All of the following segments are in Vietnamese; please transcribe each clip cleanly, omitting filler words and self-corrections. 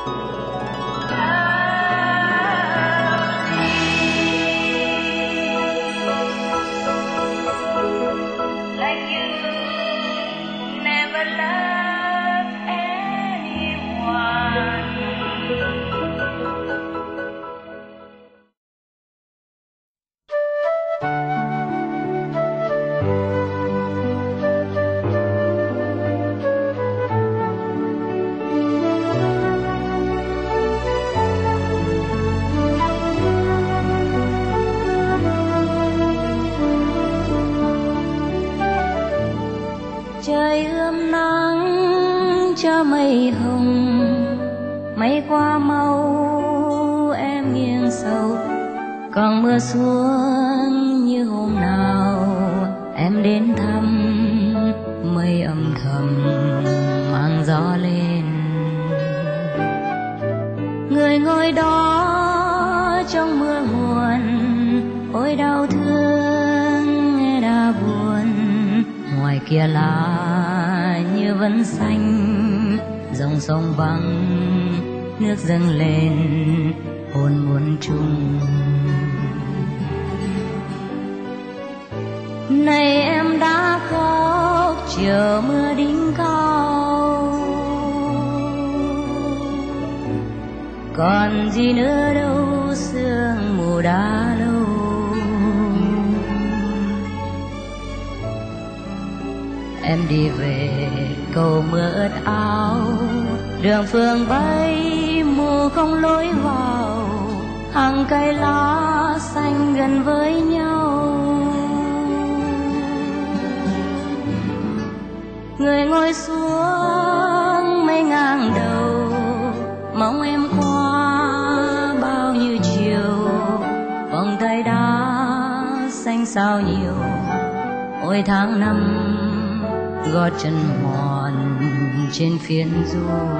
Mây hồng mây qua mau em nghiêng sầu, còn mưa xuống như hôm nào em đến thăm. Mây âm thầm mang gió lên, người ngồi đó trong mưa nguồn. Ôi đau thương nghe đã buồn, ngoài kia lá như vẫn xanh, dòng sông vắng nước dâng lên hồn muôn trùng. Này em đã khóc chiều mưa đỉnh cao, còn gì nữa đâu sương mù đã lâu. Em đi về cầu mưa ướt áo, đường phương bay mù không lối vào, hàng cây lá xanh gần với nhau. Người ngồi xuống mây ngang đầu, mong em qua bao nhiêu chiều. Vòng tay đá xanh sao nhiều, ôi tháng năm gót chân mòn trên phiến du.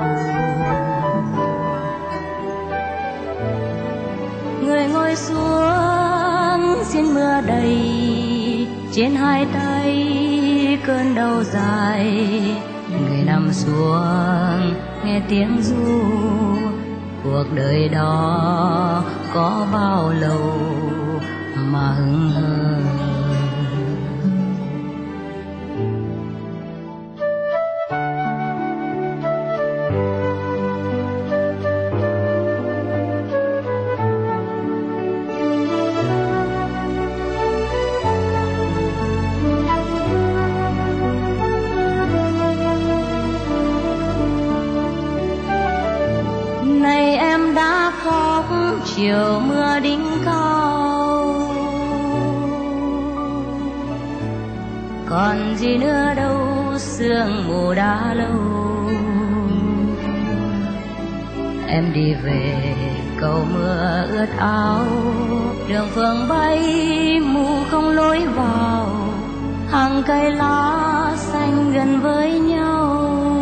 Người ngồi xuống xin mưa đầy, trên hai tay cơn đau dài. Người nằm xuống nghe tiếng ru, cuộc đời đó có bao lâu mà hững hờ. Chiều mưa đỉnh cao, còn gì nữa đâu sương mù đã lâu. Em đi về cầu mưa ướt áo, đường phương bay mù không lối vào, hàng cây lá xanh gần với nhau.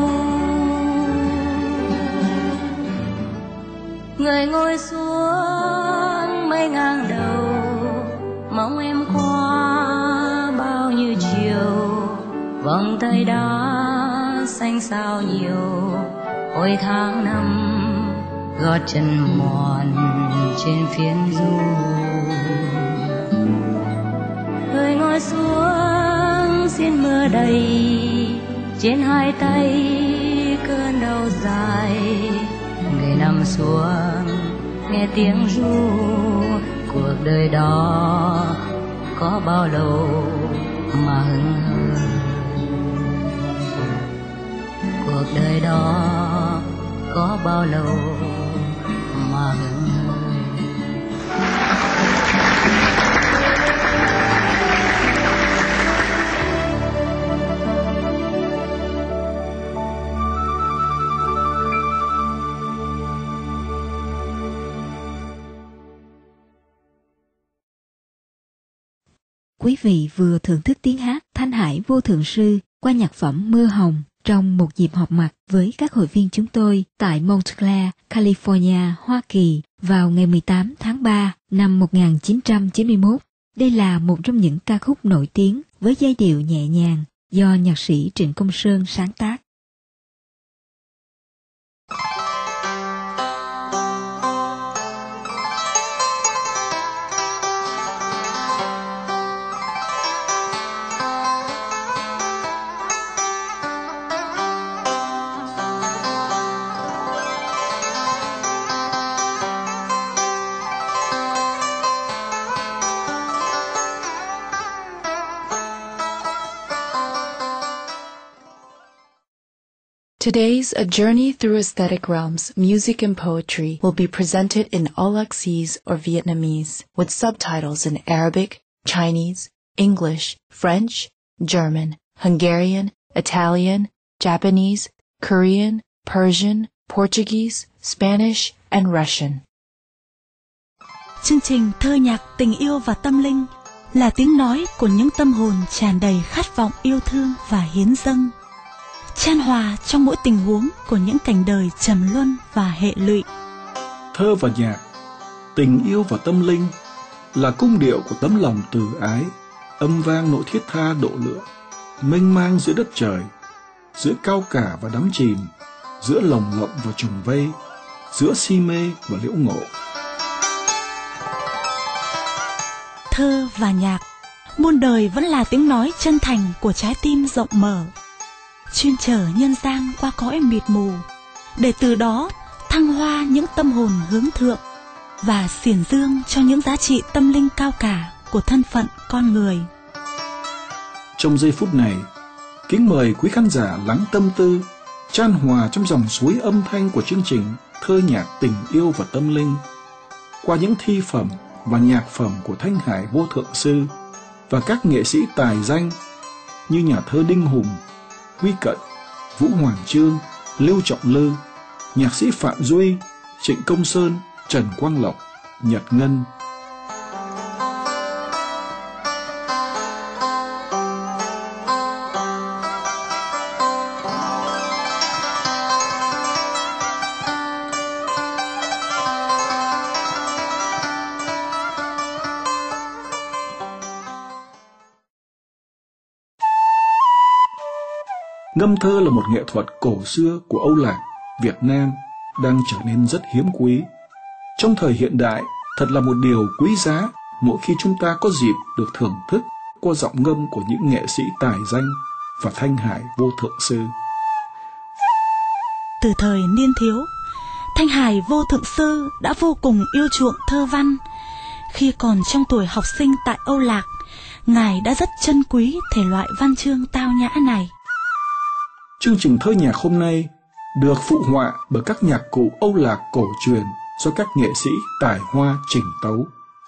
Người ngồi xuống mây ngang đầu, mong em qua bao nhiêu chiều. Vòng tay đá xanh sao nhiều, ôi tháng năm gót chân mòn trên phiến du. Người ngồi xuống xin mưa đầy, trên hai tay cơn đau dài. Người nằm xuống nghe tiếng ru, cuộc đời đó có bao lâu mà hững hờ. Cuộc đời đó có bao lâu mà hững hờ. Quý vị vừa thưởng thức tiếng hát Thanh Hải Vô Thượng Sư qua nhạc phẩm Mưa Hồng trong một dịp họp mặt với các hội viên chúng tôi tại Montclair, California, Hoa Kỳ vào ngày 18 tháng 3 năm 1991. Đây là một trong những ca khúc nổi tiếng với giai điệu nhẹ nhàng do nhạc sĩ Trịnh Công Sơn sáng tác. Today's A Journey Through Aesthetic Realms, Music and Poetry will be presented in Aulaxese or Vietnamese, with subtitles in Arabic, Chinese, English, French, German, Hungarian, Italian, Japanese, Korean, Persian, Portuguese, Spanish, and Russian. Chương trình Thơ nhạc tình yêu và tâm linh là tiếng nói của những tâm hồn tràn đầy khát vọng yêu thương và hiến dâng, chan hòa trong mỗi tình huống của những cảnh đời trầm luân và hệ lụy. Thơ và nhạc, tình yêu và tâm linh là cung điệu của tấm lòng từ ái, âm vang nỗi thiết tha độ lượng, mênh mang giữa đất trời, giữa cao cả và đắm chìm, giữa lồng lộng và trùng vây, giữa si mê và liễu ngộ. Thơ và nhạc, muôn đời vẫn là tiếng nói chân thành của trái tim rộng mở, chuyên chở nhân gian qua cõi mịt mù, để từ đó thăng hoa những tâm hồn hướng thượng và xiển dương cho những giá trị tâm linh cao cả của thân phận con người. Trong giây phút này, kính mời quý khán giả lắng tâm tư, chan hòa trong dòng suối âm thanh của chương trình Thơ nhạc tình yêu và tâm linh, qua những thi phẩm và nhạc phẩm của Thanh Hải Vô Thượng Sư và các nghệ sĩ tài danh như nhà thơ Đinh Hùng, Huy Cận, Vũ Hoàng Chương, Lưu Trọng Lư, nhạc sĩ Phạm Duy, Trịnh Công Sơn, Trần Quang Lộc, Nhật Ngân. Ngâm thơ là một nghệ thuật cổ xưa của Âu Lạc, Việt Nam đang trở nên rất hiếm quý. Trong thời hiện đại, thật là một điều quý giá mỗi khi chúng ta có dịp được thưởng thức qua giọng ngâm của những nghệ sĩ tài danh và Thanh Hải Vô Thượng Sư. Từ thời niên thiếu, Thanh Hải Vô Thượng Sư đã vô cùng yêu chuộng thơ văn. Khi còn trong tuổi học sinh tại Âu Lạc, Ngài đã rất trân quý thể loại văn chương tao nhã này. Chương trình Thơ nhạc hôm nay được phụ họa bởi các nhạc cụ Âu Lạc cổ truyền do các nghệ sĩ tài hoa trình tấu.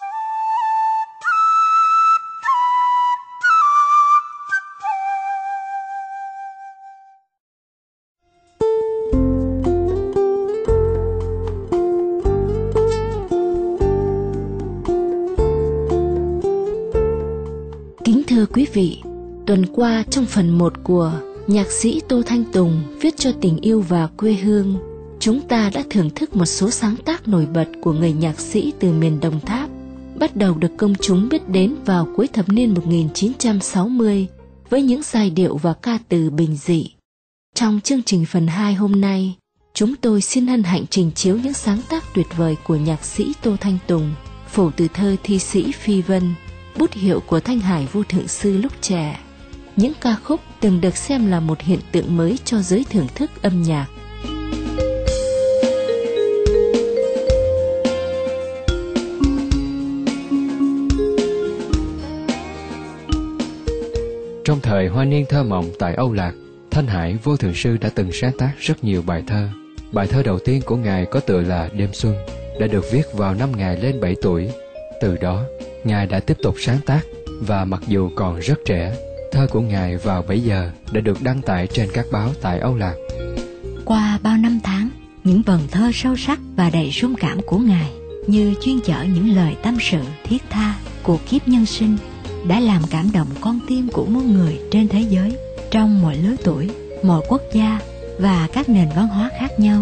Kính thưa quý vị, tuần qua trong phần 1 của nhạc sĩ Tô Thanh Tùng viết cho tình yêu và quê hương, chúng ta đã thưởng thức một số sáng tác nổi bật của người nhạc sĩ từ miền Đồng Tháp, bắt đầu được công chúng biết đến vào cuối thập niên 1960 với những giai điệu và ca từ bình dị. Trong chương trình phần 2 hôm nay, chúng tôi xin hân hạnh trình chiếu những sáng tác tuyệt vời của nhạc sĩ Tô Thanh Tùng, phổ từ thơ thi sĩ Phi Vân, bút hiệu của Thanh Hải Vô Thượng Sư lúc trẻ. Những ca khúc từng được xem là một hiện tượng mới cho giới thưởng thức âm nhạc. Trong thời hoa niên thơ mộng tại Âu Lạc, Thanh Hải Vô Thượng Sư đã từng sáng tác rất nhiều bài thơ. Bài thơ đầu tiên của Ngài có tựa là Đêm Xuân, đã được viết vào năm Ngài lên 7 tuổi. Từ đó, Ngài đã tiếp tục sáng tác, và mặc dù còn rất trẻ, thơ của Ngài vào bấy giờ đã được đăng tải trên các báo tại Âu Lạc. Qua bao năm tháng, những vần thơ sâu sắc và đầy rung cảm của Ngài như chuyên chở những lời tâm sự thiết tha của kiếp nhân sinh đã làm cảm động con tim của muôn người trên thế giới, trong mọi lứa tuổi, mọi quốc gia và các nền văn hóa khác nhau.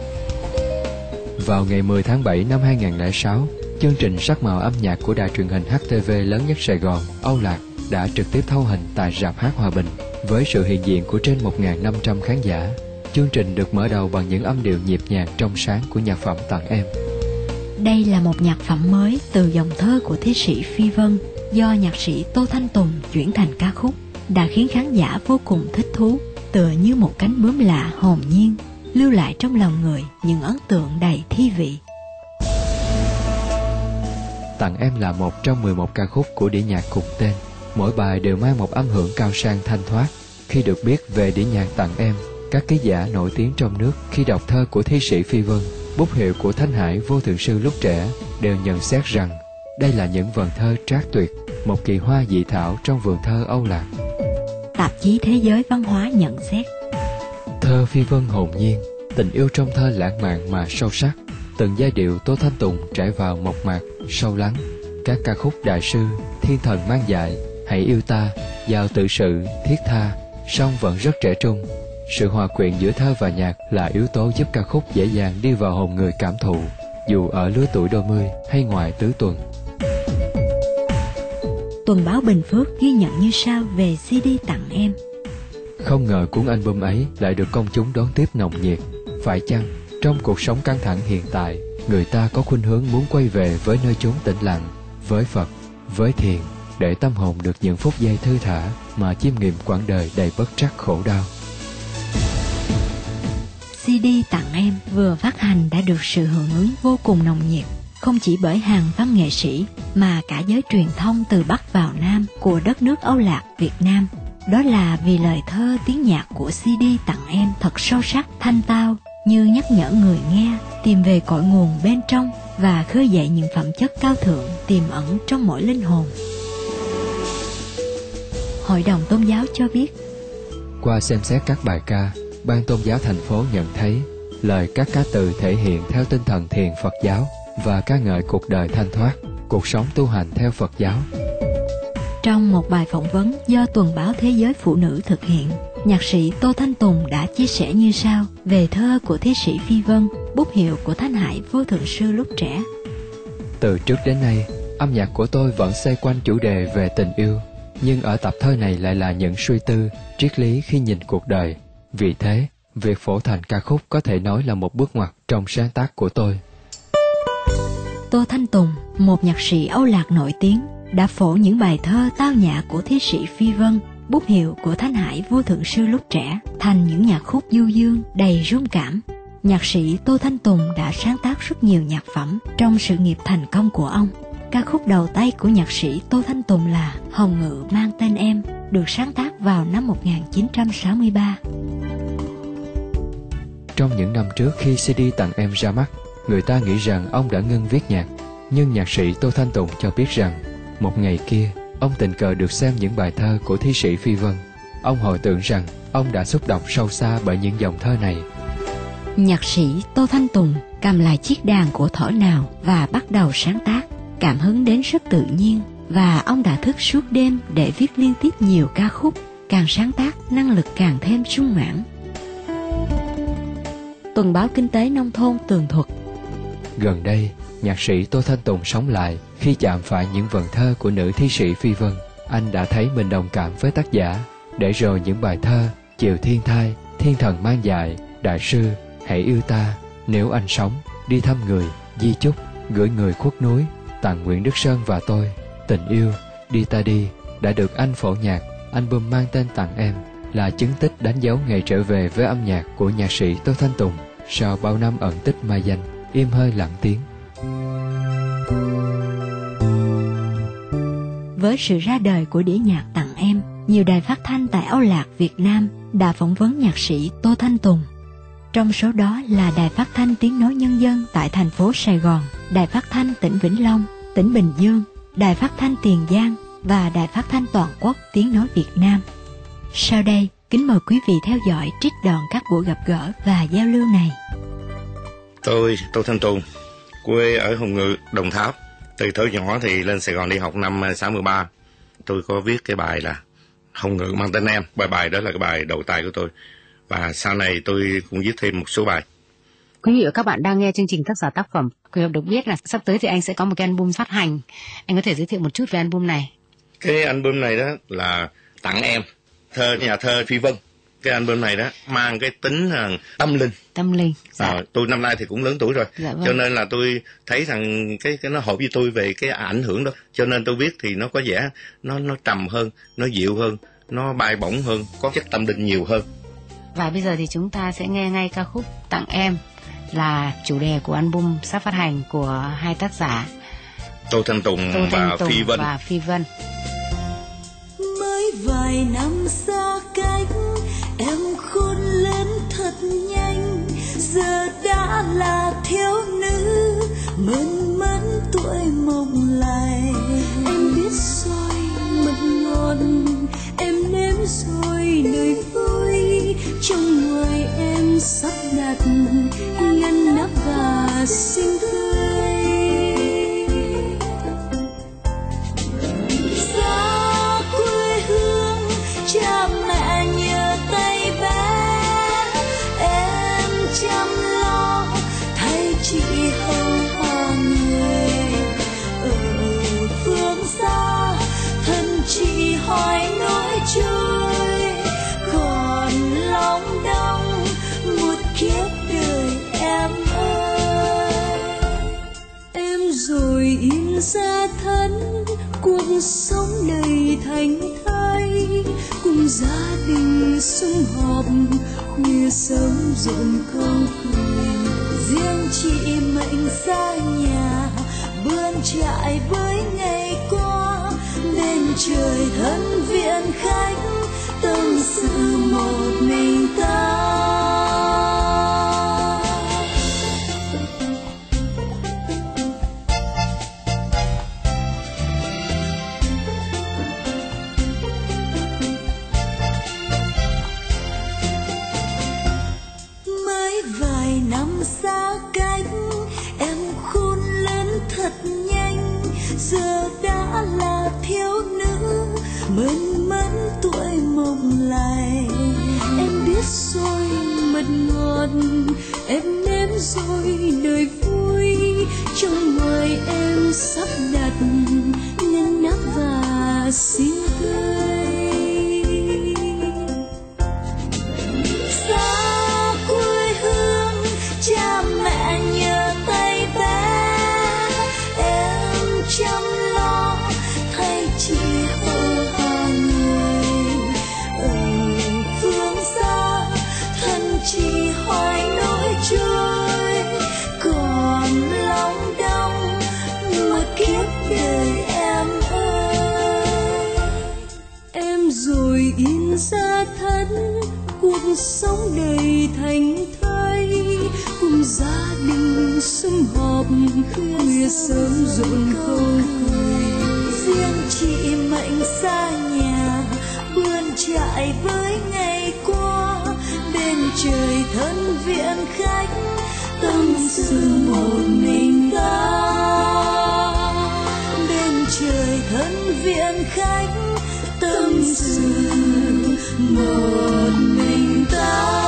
Vào ngày 10 tháng 7 năm 2006, chương trình Sắc màu âm nhạc của đài truyền hình HTV lớn nhất Sài Gòn, Âu Lạc, đã trực tiếp thâu hình tại rạp hát Hòa Bình với sự hiện diện của trên 1.500 khán giả. Chương trình được mở đầu bằng những âm điệu nhịp nhàng trong sáng của nhạc phẩm Tặng Em. Đây là một nhạc phẩm mới từ dòng thơ của thi sĩ Phi Vân do nhạc sĩ Tô Thanh Tùng chuyển thành ca khúc, đã khiến khán giả vô cùng thích thú, tựa như một cánh bướm lạ hồn nhiên, lưu lại trong lòng người những ấn tượng đầy thi vị. Tặng Em là một trong 11 ca khúc của đĩa nhạc cùng tên. Mỗi bài đều mang một âm hưởng cao sang thanh thoát. Khi được biết về đĩa nhạc Tặng Em, Các ký giả nổi tiếng trong nước khi đọc thơ của thi sĩ Phi Vân, bút hiệu của Thanh Hải Vô Thượng Sư lúc trẻ, đều nhận xét rằng đây là những vần thơ trác tuyệt, một kỳ hoa dị thảo trong vườn thơ Âu Lạc. Tạp chí Thế giới Văn hóa nhận xét: thơ Phi Vân hồn nhiên, tình yêu trong thơ lãng mạn mà sâu sắc. Từng giai điệu Tô Thanh Tùng trải vào mộc mạc, sâu lắng. Các ca khúc đại sư, Thiên Thần Mang Dại, Hãy Yêu Ta, Giao Tự Sự, Thiết Tha, song vẫn rất trẻ trung. Sự hòa quyện giữa thơ và nhạc là yếu tố giúp ca khúc dễ dàng đi vào hồn người cảm thụ, dù ở lứa tuổi đôi mươi hay ngoài tứ tuần. Tuần báo Bình Phước ghi nhận như sau về CD Tặng Em. Không ngờ cuốn album ấy lại được công chúng đón tiếp nồng nhiệt. Phải chăng trong cuộc sống căng thẳng hiện tại, người ta có khuynh hướng muốn quay về với nơi chốn tĩnh lặng, với Phật, với thiền, để tâm hồn được những phút giây thư thả mà chiêm nghiệm quãng đời đầy bất trắc khổ đau. CD Tặng Em vừa phát hành đã được sự hưởng ứng vô cùng nồng nhiệt, không chỉ bởi hàng văn nghệ sĩ mà cả giới truyền thông từ Bắc vào Nam của đất nước Âu Lạc Việt Nam. Đó là vì lời thơ tiếng nhạc của CD Tặng Em thật sâu sắc, thanh tao, như nhắc nhở người nghe tìm về cội nguồn bên trong và khơi dậy những phẩm chất cao thượng tiềm ẩn trong mỗi linh hồn. Hội đồng Tôn giáo cho biết: qua xem xét các bài ca, Ban Tôn giáo thành phố nhận thấy lời các ca từ thể hiện theo tinh thần thiền Phật giáo và ca ngợi cuộc đời thanh thoát, cuộc sống tu hành theo Phật giáo. Trong một bài phỏng vấn do Tuần báo Thế giới Phụ nữ thực hiện, nhạc sĩ Tô Thanh Tùng đã chia sẻ như sau về thơ của thi sĩ Phi Vân, bút hiệu của Thanh Hải Vô Thượng Sư lúc trẻ. Từ trước đến nay, âm nhạc của tôi vẫn xoay quanh chủ đề về tình yêu, nhưng ở tập thơ này lại là những suy tư, triết lý khi nhìn cuộc đời. Vì thế, việc phổ thành ca khúc có thể nói là một bước ngoặt trong sáng tác của tôi. Tô Thanh Tùng, một nhạc sĩ Âu Lạc nổi tiếng, đã phổ những bài thơ tao nhã của thi sĩ Phi Vân, bút hiệu của Thanh Hải Vô Thượng Sư lúc trẻ, thành những nhạc khúc du dương đầy rung cảm. Nhạc sĩ Tô Thanh Tùng đã sáng tác rất nhiều nhạc phẩm trong sự nghiệp thành công của ông. Ca khúc đầu tay của nhạc sĩ Tô Thanh Tùng là Hồng Ngự Mang Tên Em, được sáng tác vào năm 1963. Trong những năm trước khi CD Tặng Em ra mắt, người ta nghĩ rằng ông đã ngưng viết nhạc. Nhưng nhạc sĩ Tô Thanh Tùng cho biết rằng, một ngày kia, ông tình cờ được xem những bài thơ của thi sĩ Phi Vân. Ông hồi tưởng rằng ông đã xúc động sâu xa bởi những dòng thơ này. Nhạc sĩ Tô Thanh Tùng cầm lại chiếc đàn của thỏ nào và bắt đầu sáng tác. Cảm hứng đến rất tự nhiên và ông đã thức suốt đêm để viết liên tiếp nhiều ca khúc. Càng sáng tác, năng lực càng thêm sung mãn. Tuần báo Kinh tế Nông thôn tường thuật: gần đây, nhạc sĩ Tô Thanh Tùng sống lại khi chạm phải những vần thơ của nữ thi sĩ Phi Vân. Anh đã thấy mình đồng cảm với tác giả, để rồi những bài thơ Chiều Thiên Thai, Thiên Thần Mang Dại, Đại Sư, Hãy Yêu Ta, Nếu Anh Sống, Đi Thăm Người, Di Chúc, Gửi Người Khuất Núi, Tặng Nguyễn Đức Sơn và Tôi, Tình Yêu, Đi Ta Đi đã được anh phổ nhạc. Album mang tên Tặng Em là chứng tích đánh dấu ngày trở về với âm nhạc của nhạc sĩ Tô Thanh Tùng sau bao năm ẩn tích mai danh, im hơi lặng tiếng. Với sự ra đời của đĩa nhạc Tặng Em, nhiều đài phát thanh tại Âu Lạc Việt Nam đã phỏng vấn nhạc sĩ Tô Thanh Tùng. Trong số đó là Đài Phát thanh Tiếng nói Nhân dân tại thành phố Sài Gòn, Đài Phát thanh tỉnh Vĩnh Long, tỉnh Bình Dương, Đài Phát thanh Tiền Giang và Đài Phát thanh Toàn quốc Tiếng nói Việt Nam. Sau đây, kính mời quý vị theo dõi trích đoạn các buổi gặp gỡ và giao lưu này. Tôi, Tô Thanh Tùng, quê ở Hồng Ngự, Đồng Tháp. Từ thuở nhỏ thì lên Sài Gòn đi học năm 63. Tôi có viết cái bài là Hồng Ngự Mang Tên Em. Bài đó là cái bài đầu tay của tôi. Và sau này tôi cũng viết thêm một số bài. Quý vị và các bạn đang nghe chương trình Tác giả tác phẩm. Quý vị được biết là sắp tới thì anh sẽ có một cái album phát hành. Anh có thể giới thiệu một chút về album này? Cái album này đó là Tặng Em, thơ nhà thơ Phi Vân. Cái album này đó mang cái tính tâm linh. Tâm linh. Dạ. Tôi năm nay thì cũng lớn tuổi rồi. Dạ vâng. Cho nên là tôi thấy rằng cái nó hợp với tôi về cái ảnh hưởng đó. Cho nên tôi viết thì nó có vẻ nó trầm hơn, nó dịu hơn, nó bay bổng hơn, có chất tâm linh nhiều hơn. Và bây giờ thì chúng ta sẽ nghe ngay ca khúc Tặng Em, là chủ đề của album sắp phát hành của hai tác giả Tô Thanh Tùng và Phi Vân. Mới vài năm xa cách, em khôn lớn nhanh, giờ đã là thiếu nữ mơn mẫn tuổi mộng lại. Em biết rồi mật ngọt, em nếm rồi nơi vui, trong người em sắp đặt ngăn nắp và xinh tươi. Xa quê hương cha mẹ nhờ tay bé, em chăm lo thay chị hầu hạ người. Ở phương xa thân chị hỏi nỗi trôi, còn lòng đong một kiếp đời em ơi. Em rồi in ra thân cuộc sống đầy thành thơi, cùng gia đình sum họp khuya sớm rộn câu cười. Riêng chị mệnh xa nhà bươn trại với ngày qua, bên trời thân viện khách tâm sự một mình ta. Mới vài năm xa cách, em khôn lớn thật nhanh, giờ đã là thiếu nữ mơn mẫn tuổi mộng lại. Em biết rồi mật ngọt, em nếm rồi đời vui, trong người em sắp đặt ngăn nắp và xinh tươi. Xa quê hương cha mẹ nhờ tay bé, em chăm lo thay chị hầu hạ người. Ở phương xa thân chị hỏi nỗi trôi, còn lòng đong một kiếp đời em ơi. Em rồi in ra thân cuộc sống đầy thành thơi, cùng gia đình sum họp khuya sớm rộn câu cười. Riêng chị mệnh xa nhà bươn trại với ngày qua, bên trời thân viện khách tâm sự một mình ta. Bên trời thân viện khách tâm sự một mình ta.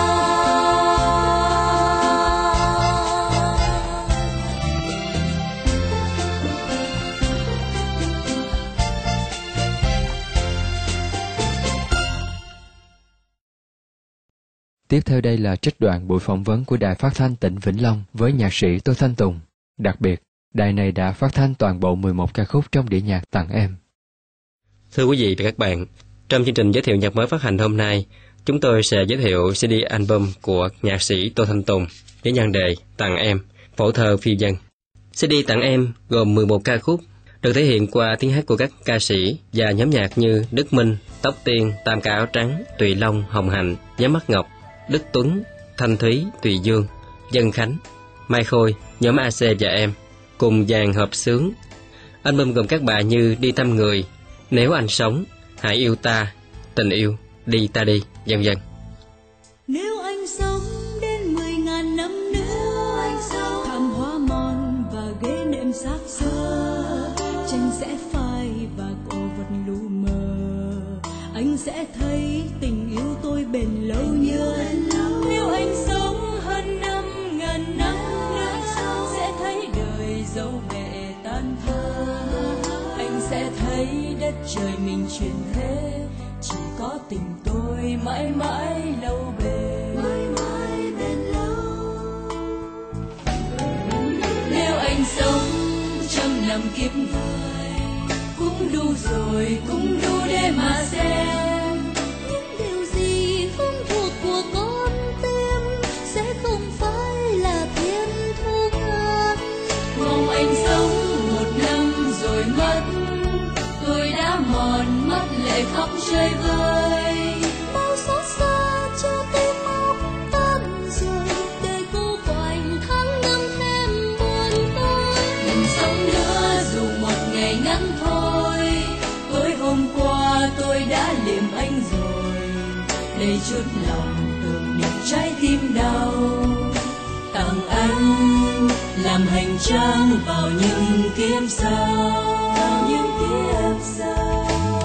Tiếp theo đây là trích đoạn buổi phỏng vấn của Đài Phát thanh tỉnh Vĩnh Long với nhạc sĩ Tô Thanh Tùng. Đặc biệt, đài này đã phát thanh toàn bộ 11 ca khúc trong đĩa nhạc Tặng Em. Thưa quý vị và các bạn, trong chương trình giới thiệu nhạc mới phát hành hôm nay, chúng tôi sẽ giới thiệu CD album của nhạc sĩ Tô Thanh Tùng với nhan đề Tặng Em, phổ thơ phi dân. CD Tặng Em gồm 11 ca khúc, được thể hiện qua tiếng hát của các ca sĩ và nhóm nhạc như Đức Minh, Tóc Tiên, Tam Ca Áo Trắng, Tùy Long, Hồng Hạnh, Nhóm Mắt Ngọc, Đức Tuấn, Thanh Thúy, Tùy Dương, Dân Khánh, Mai Khôi, nhóm AC và Em, cùng dàn hợp xướng. Album gồm các bài như Đi Thăm Người, Nếu Anh Sống, Hãy Yêu Ta, Tình Yêu, Đi Ta Đi, vân vân. Nếu anh sống đến 10.000 năm nữa, anh sống thảm hoa mòn và ghế nệm xác xơ, tranh sẽ phai và cổ vật lu mờ, anh sẽ thấy tình yêu tôi bền lâu như anh. Nếu anh sống hơn 5.000 năm nữa, sẽ thấy đời dấu bể tan thơ, anh sẽ thấy đất trời mình chuyển thế, chỉ có tình tôi mãi mãi lâu bền, mãi mãi bền lâu. Nếu anh sống 100 năm kiếp người, cũng đủ rồi, cũng đủ để mà xem những điều gì không thuộc của con tim sẽ không phải là thiên thu ngàn. Mong anh sống 1 năm rồi mất, tôi đã mòn mất lệ khóc chơi vơi, bao xót xa cho tim óc tan chút lòng tưởng niệm trái tim đau. Tặng anh làm hành trang vào những kiếp sau, những kiếp sau.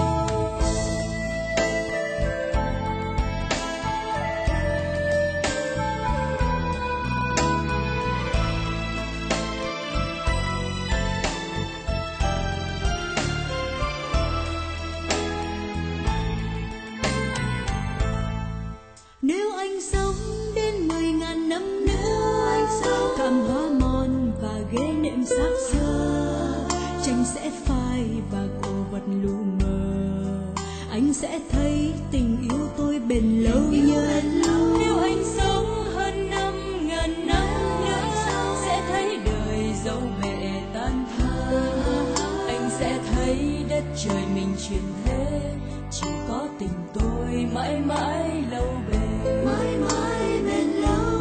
Nếu anh sống đến 10.000 năm nữa, cạm hoa mòn và ghế nệm xác xơ, tranh sẽ phai và cổ vật lu mờ, anh sẽ thấy tình yêu tôi bền lâu nhất. Nếu anh sống hơn 5.000 năm nữa, sẽ thấy đời dẫu mẹ tan thơ, anh sẽ thấy đất trời mình chuyển thế, chỉ có tình tôi mãi mãi lâu bền, mãi mãi bền lâu.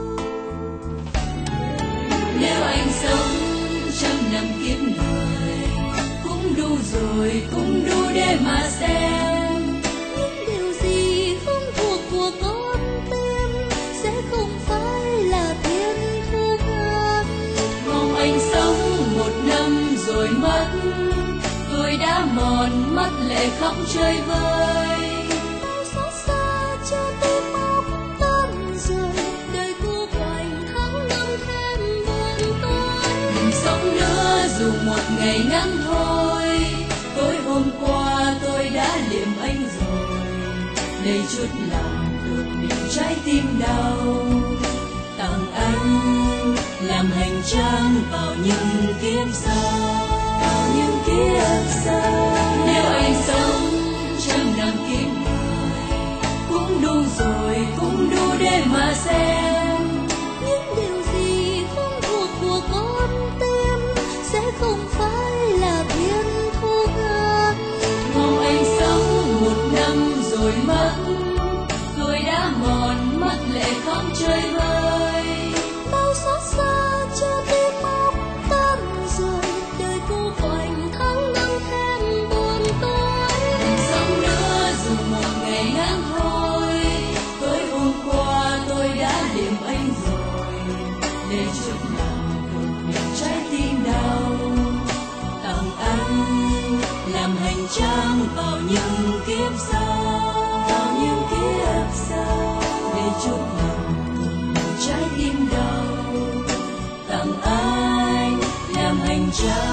Nếu anh sống 100 năm kiếp người, cũng đủ rồi, cũng đủ để mà xem những điều gì không thuộc của con tim sẽ không phải là thiên thu gắn. Mong anh sống 1 năm rồi mất, tôi đã mòn mắt lệ khóc chơi vơi. Xót xa cho tim óc tan rồi, đời cô quạnh tháng năm thêm buồn tối. Đừng sống nữa dù một ngày ngắn thôi, tối hôm qua tôi đã liệm anh rồi, đây chút lòng tưởng niệm trái tim đau. Tặng anh làm hành trang vào những kiếp sau, những kiếp sau. Nếu anh sống 100 năm kiếp người, cũng đủ rồi, cũng đủ để mà xem những điều gì không thuộc của con tim sẽ không phải là thiên thu gắn. Mong anh sống 1 năm rồi mất, tôi đã mòn mắt lệ khóc chơi vơi. Bao xót xa cho tim óc tan rồi, đời cô quạnh tháng năm thêm buồn tối. Đừng sống nữa dù một ngày ngắn thôi, tối hôm qua tôi đã liệm anh rồi, để chút lòng tưởng niệm trái tim đau. Tặng anh làm hành trang vào những kiếp sau, những kiếp sau. Để chút lòng tưởng niệm trái tim đau. Tặng anh làm hành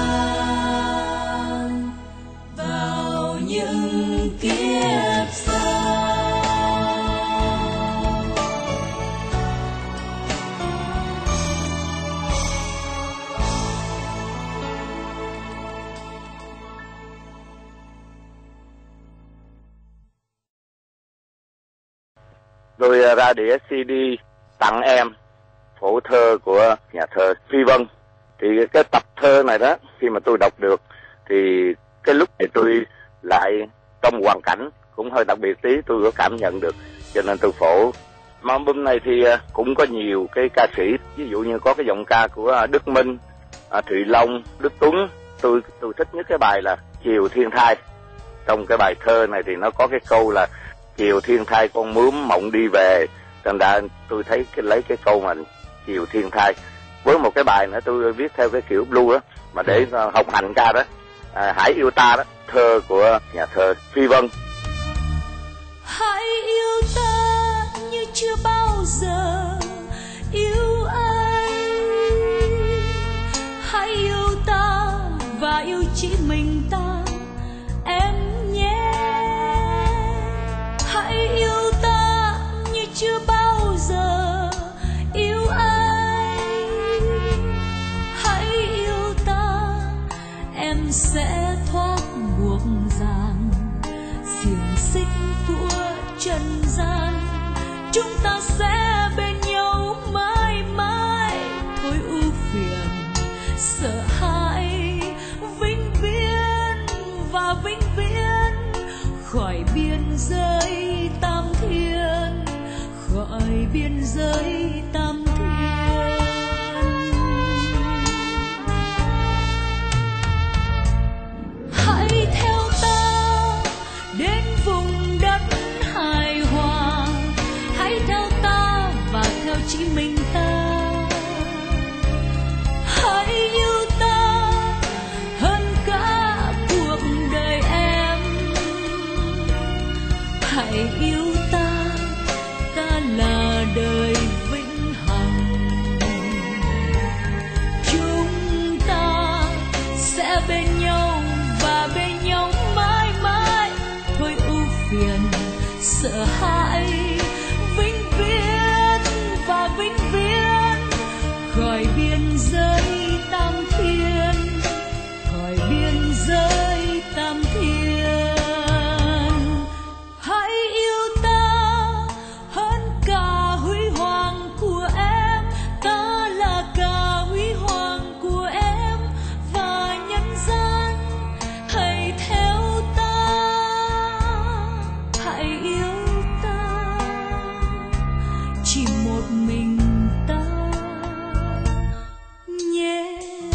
trang vào những kiếp sau. Tôi ra đĩa CD Tặng Em, phổ thơ của nhà thơ Phi Vân. Thì cái tập thơ này đó, khi mà tôi đọc được thì cái lúc này tôi lại trong hoàn cảnh cũng hơi đặc biệt tí, tôi có cảm nhận được, cho nên tôi phổ. Mà album này thì cũng có nhiều cái ca sĩ, ví dụ như có cái giọng ca của Đức Minh, Thụy Long, Đức Tuấn. Tôi thích nhất cái bài là Chiều Thiên Thai. Trong cái bài thơ này thì nó có cái câu là chiều thiên thai con bướm mộng đi về, thành ra tôi thấy lấy cái câu mà chiều thiên thai với một cái bài nữa tôi viết theo cái kiểu blue đó, mà để học hành ca đó, Hãy Yêu Ta đó, thơ của nhà thơ Phi Vân. Hãy yêu ta như chưa bao giờ yêu anh, hãy yêu ta và yêu chỉ mình ta em nhé. Hãy yêu ta như chưa bao giờ yêu anh, hãy yêu ta em sẽ thoát buộc ràng xiềng xích của trần gian. Chúng ta sẽ bên nhau sợ hãi, vĩnh viễn và vĩnh viễn khỏi biên giới tam thiên, khỏi biên giới tam thiên. Hãy yêu ta hơn cả huy hoàng của em, ta là cả huy hoàng của em và nhân gian. Hãy theo ta, hãy yêu ta, chỉ một mình ta nhé.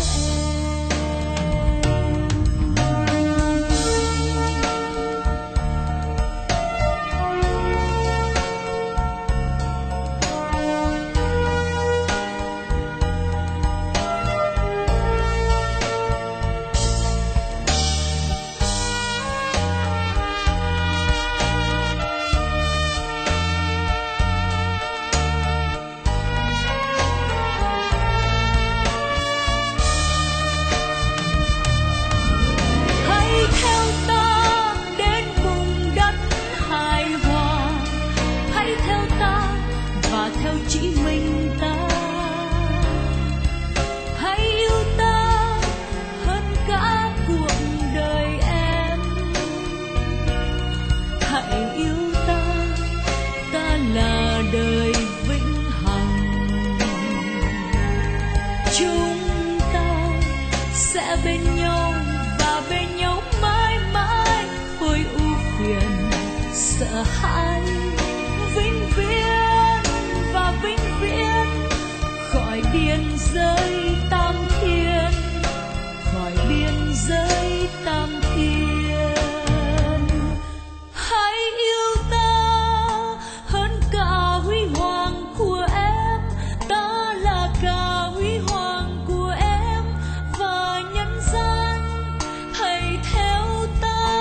Sợ hãi, vĩnh viễn và vĩnh viễn khỏi biên giới tam thiên, khỏi biên giới tam thiên. Hãy yêu ta hơn cả huy hoàng của em, ta là cả huy hoàng của em và nhân gian. Hãy theo ta,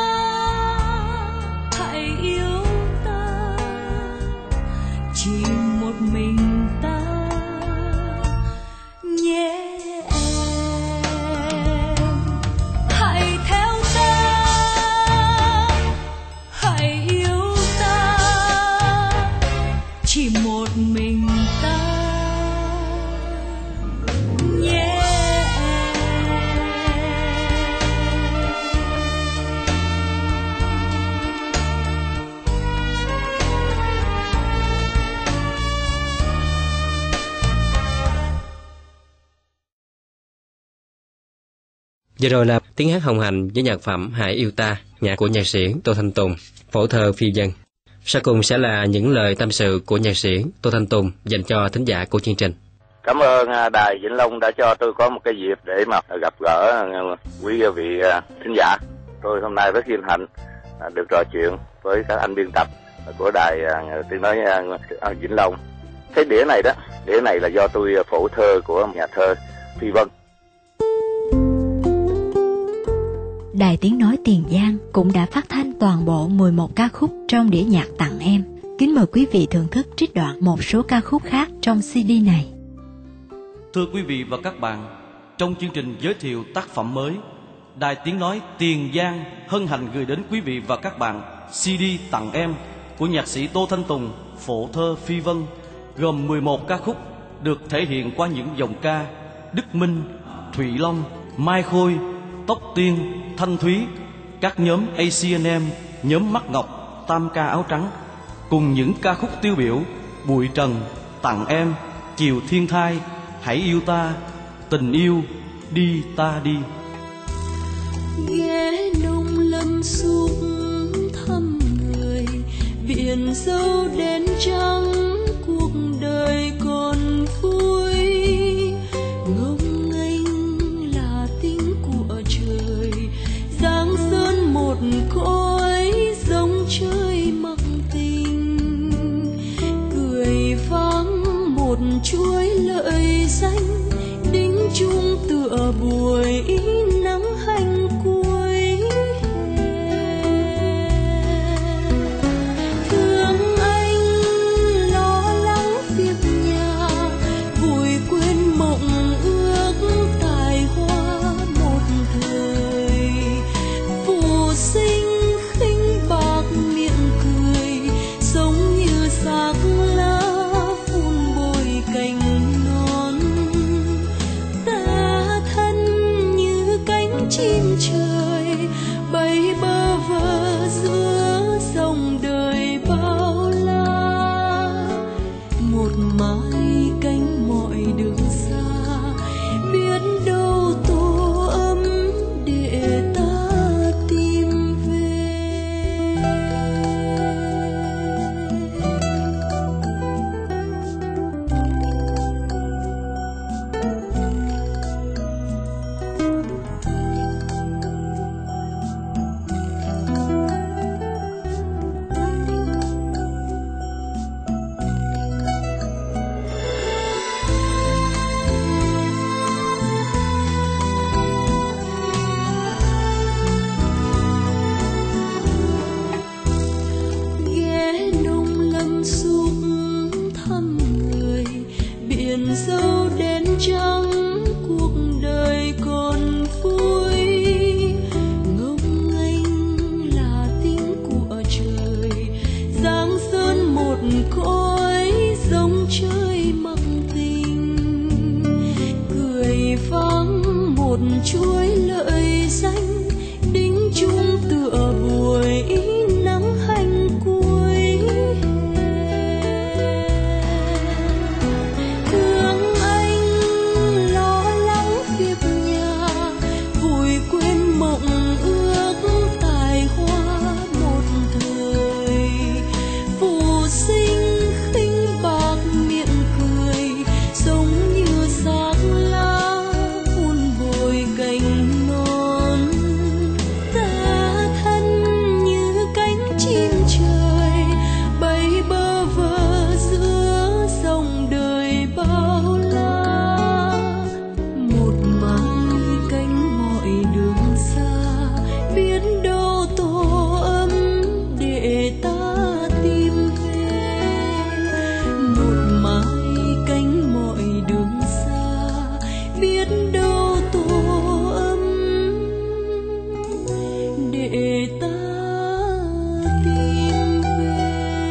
hãy yêu ta, chỉ một mình ta nhé em. Hãy theo ta, hãy yêu ta, chỉ một mình ta nhé em. Vừa rồi là tiếng hát hồng hành với nhạc phẩm Hãy Yêu Ta, nhạc của nhạc sĩ Tô Thanh Tùng, phổ thơ phi dân. Sau cùng sẽ là những lời tâm sự của nhạc sĩ Tô Thanh Tùng dành cho thính giả của chương trình. Cảm ơn Đài Vĩnh Long đã cho tôi có một cái dịp để mà gặp gỡ quý vị thính giả. Tôi hôm nay rất vinh hạnh được trò chuyện với các anh biên tập của Đài Tiếng nói Vĩnh Long. Cái đĩa này đó, đĩa này là do tôi phổ thơ của nhà thơ Phi Vân. Đài Tiếng nói Tiền Giang cũng đã phát thanh toàn bộ 11 ca khúc trong đĩa nhạc tặng em. Kính mời quý vị thưởng thức trích đoạn một số ca khúc khác trong CD này. Thưa quý vị và các bạn, trong chương trình giới thiệu tác phẩm mới, Đài Tiếng nói Tiền Giang hân hạnh gửi đến quý vị và các bạn CD tặng em của nhạc sĩ Tô Thanh Tùng, phổ thơ Phi Vân, gồm 11 ca khúc được thể hiện qua những dòng ca Đức Minh, Thụy Long, Mai Khôi, Tóc Tiên, Thanh Thúy, các nhóm ACNM, nhóm Mắt Ngọc, Tam Ca Áo Trắng, cùng những ca khúc tiêu biểu Bụi Trần, Tặng Em, Chiều Thiên Thai, Hãy Yêu Ta, Tình Yêu, Đi Ta Đi. Ghé nông lâm súc thăm người, biển dâu đen trắng, cuộc đời còn vui. Ngông nghênh là tiếng của trời, giáng sơn một cõi giống trời mặc tình. Cười vang một chuỗi lợi danh, đính chung tựa buổi nắng hành cuối hè. Thương anh lo lắng việc nhà, vùi quên mộng ước tài hoa một thời. Phù sinh khinh bạc miệng cười, biển sâu đen trắng, cuộc đời còn vui. Ngông nghênh là tiếng của trời, giáng sơn một cõi giống trời mặc tình. Cười vang một chuỗi lợi danh, đính chung tựa buổi nắng hành cuối. Thương anh lo lắng việc nhà, vùi quên mộng ước tài hoa một thời. Phù sinh khinh bạc miệng cười, giống như xác lá vun bồi cành non. Ta thân như cánh chim trời, bay bơ vơ giữa dòng đời bao la. Một mái cánh mọi đường xa, biết đâu tổ ấm để ta tìm về. Một mái cánh mọi đường xa, biết đâu tổ ấm để ta tìm về.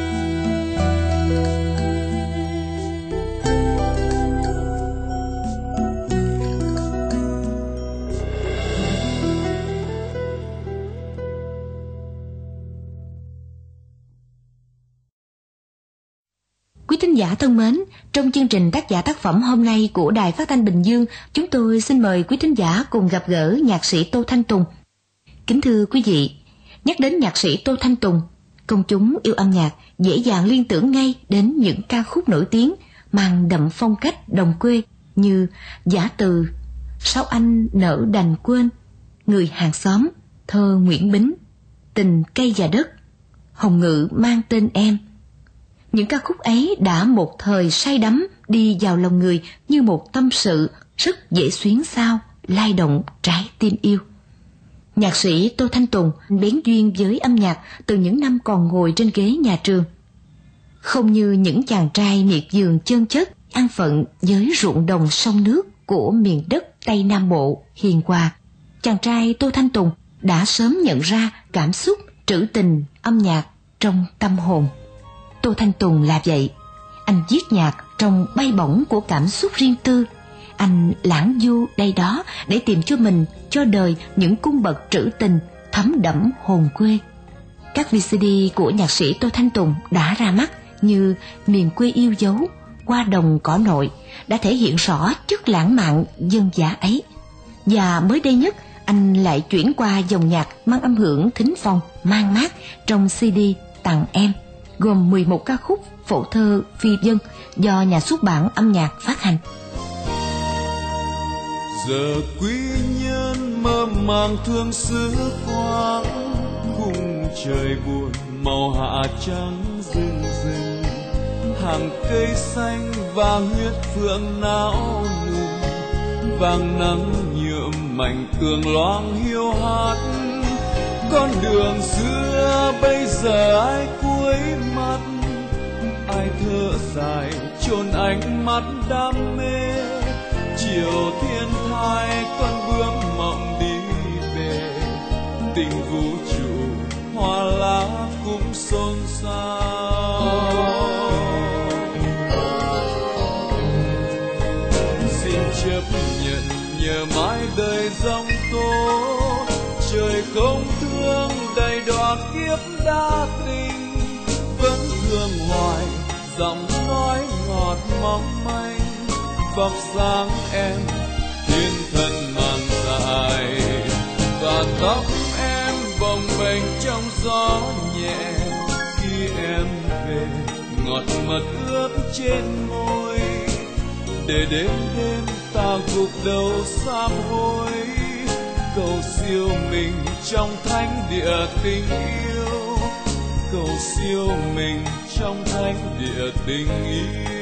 Quý thính giả thân mến, trong chương trình tác giả tác phẩm hôm nay của Đài Phát thanh Bình Dương, chúng tôi xin mời quý thính giả cùng gặp gỡ nhạc sĩ Tô Thanh Tùng. Kính thưa quý vị, nhắc đến nhạc sĩ Tô Thanh Tùng, công chúng yêu âm nhạc dễ dàng liên tưởng ngay đến những ca khúc nổi tiếng mang đậm phong cách đồng quê như Giã Từ, Sao Anh Nỡ Đành Quên, Người Hàng Xóm, Thơ Nguyễn Bính, Tình Cây Và Đất, Hồng Ngự Mang Tên Em. Những ca khúc ấy đã một thời say đắm đi vào lòng người như một tâm sự rất dễ xuyến xao, lay động trái tim yêu. Nhạc sĩ Tô Thanh Tùng bén duyên với âm nhạc từ những năm còn ngồi trên ghế nhà trường. Không như những chàng trai miệt vườn chân chất, an phận với ruộng đồng sông nước của miền đất Tây Nam Bộ hiền hòa, chàng trai Tô Thanh Tùng đã sớm nhận ra cảm xúc trữ tình âm nhạc trong tâm hồn. Tô Thanh Tùng là vậy. Anh viết nhạc trong bay bổng của cảm xúc riêng tư. Anh lãng du đây đó để tìm cho mình, cho đời những cung bậc trữ tình thấm đẫm hồn quê. Các VCD của nhạc sĩ Tô Thanh Tùng đã ra mắt như Miền Quê Yêu Dấu, Qua Đồng Cỏ Nội đã thể hiện rõ chất lãng mạn dân dã ấy. Và mới đây nhất, anh lại chuyển qua dòng nhạc mang âm hưởng thính phòng mang mát trong CD Tặng Em, gồm 11 ca khúc phổ thơ phi dân do nhà xuất bản âm nhạc phát hành. Giờ quý nhân mơ màng thương xứ quang, khung trời buồn màu hạ trắng rừng rừng, hàng cây xanh và huyết phượng não nùng, vàng nắng nhuộm mảnh tường loáng hiu hắt. Con đường xưa bây giờ ai cuối mắt, ai thở dài chôn ánh mắt đam mê. Chiều thiên thai con bướm mộng đi về, tình vũ trụ hoa lá cũng xôn xao. Xin chấp nhận nhờ mãi đời giông tố, trời không thương đầy đọa kiếp đa tình, vẫn thương hoài giọng nói ngọt mong manh. Vóc dáng em thiên thần màn dài, và tóc em bồng bềnh trong gió nhẹ. Khi em về ngọt mật ướt trên môi, để đến đêm ta gục đầu sám hối, cầu siêu mình trong thánh địa tình yêu, cầu siêu mình trong thánh địa tình yêu.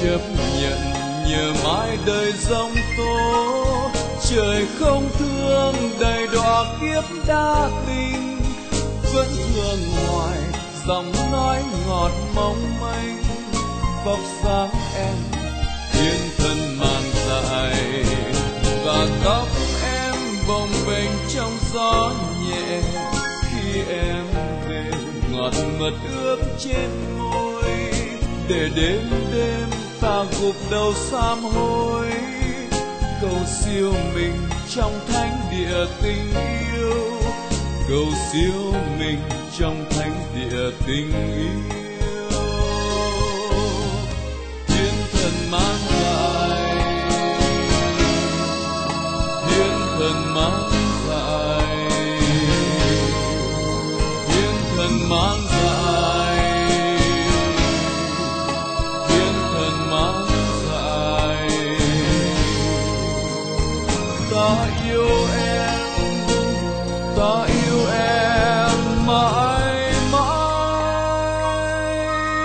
chấp nhận nhờ mãi đời giông tố. Trời không thương đầy đọa kiếp đa tình, vẫn thương hoài giọng nói ngọt mong manh. Vóc dáng em thiên thần màn dài, và tóc em bồng bềnh trong gió nhẹ. Khi em về ngọt mật ướp trên môi, để đêm đêm ta gục đầu sám hối. Cầu siêu mình trong thánh địa tình yêu, cầu siêu mình trong thánh địa tình yêu. Thiên thần mang dài, thiên thần mang dài, thiên thần mang dài, thiên thần mang dài. Ta yêu em, ta yêu em mãi mãi.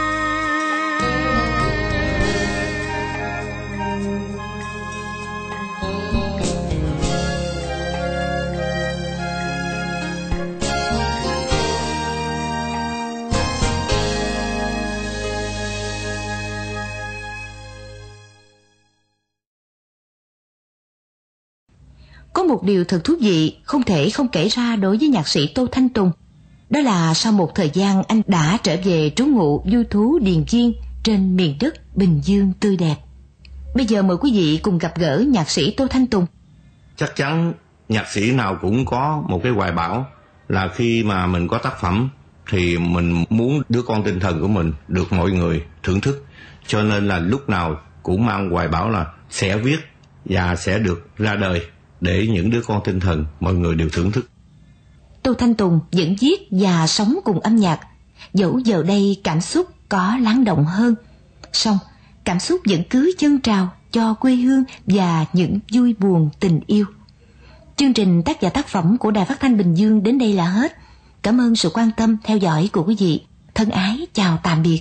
Có một điều thật thú vị không thể không kể ra đối với nhạc sĩ Tô Thanh Tùng. Đó là sau một thời gian anh đã trở về trú ngụ vui thú điền viên trên miền đất Bình Dương tươi đẹp. Bây giờ mời quý vị cùng gặp gỡ nhạc sĩ Tô Thanh Tùng. Chắc chắn nhạc sĩ nào cũng có một cái hoài bão là khi mà mình có tác phẩm thì mình muốn đứa con tinh thần của mình được mọi người thưởng thức. Cho nên là lúc nào cũng mang hoài bão là sẽ viết và sẽ được ra đời để những đứa con tinh thần mọi người đều thưởng thức. Tô Thanh Tùng vẫn viết và sống cùng âm nhạc, dẫu giờ đây cảm xúc có lắng động hơn, song cảm xúc vẫn cứ dâng trào cho quê hương và những vui buồn tình yêu. Chương trình tác giả tác phẩm của Đài Phát thanh Bình Dương đến đây là hết. Cảm ơn sự quan tâm theo dõi của quý vị. Thân ái chào tạm biệt.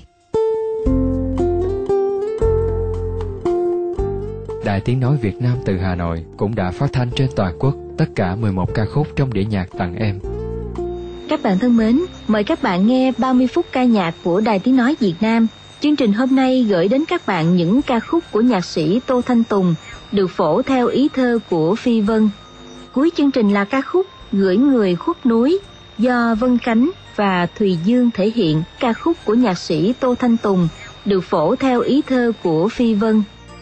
Đài Tiếng Nói Việt Nam từ Hà Nội cũng đã phát thanh trên toàn quốc tất cả 11 ca khúc trong đĩa nhạc tặng em. Các bạn thân mến, mời các bạn nghe 30 phút ca nhạc của Đài Tiếng Nói Việt Nam. Chương trình hôm nay gửi đến các bạn những ca khúc của nhạc sĩ Tô Thanh Tùng, được phổ theo ý thơ của Phi Vân. Cuối chương trình là ca khúc Gửi Người Khuất Núi do Vân Khánh và Thùy Dương thể hiện. Ca khúc của nhạc sĩ Tô Thanh Tùng được phổ theo ý thơ của Phi Vân.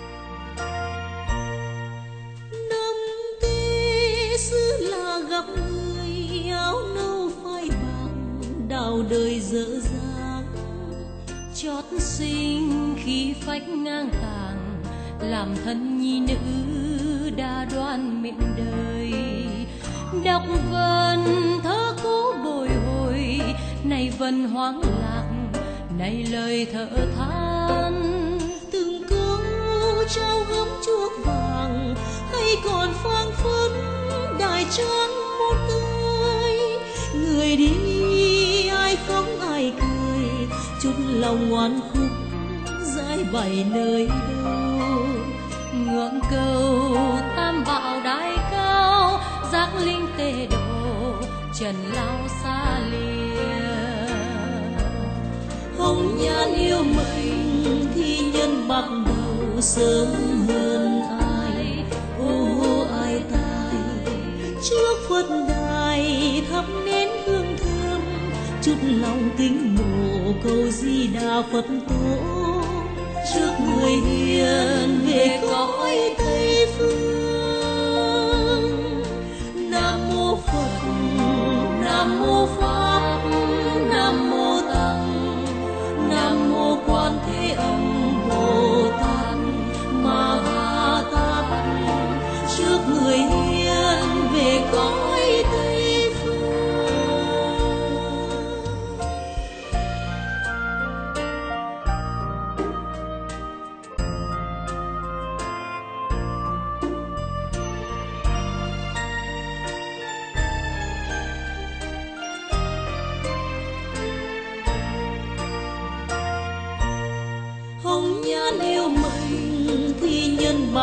Đời dở dang chót sinh khi phách ngang tàng, làm thân nhi nữ đã đoan miệng đời. Đọc vần thơ cũ bồi hồi, này vần hoang lạc, này lời thở than. Từng câu trao gấm chuông vàng, hay còn phang phất đài trang một người. Người đi ai khóc ai cười, chút lòng ngoan khúc giải bày nơi đâu. Ngưỡng cầu tam bảo đài cao, giác linh tề độ trần lao xa lìa. Hồng nhan yêu mình thì nhân bắt đầu sớm hơn ai. Ô ai tài trước Phật đài thắp nén hương thơm, chút lòng kính mộ cầu Di Đà Phật tổ. Trước người hiền về cõi Tây phương. Nam mô Phật, Nam mô Pháp, Nam mô Tăng, Nam mô Quan Thế Âm Bồ Tát Ma Ha Tát. Trước người hiền về cõi Tây phương.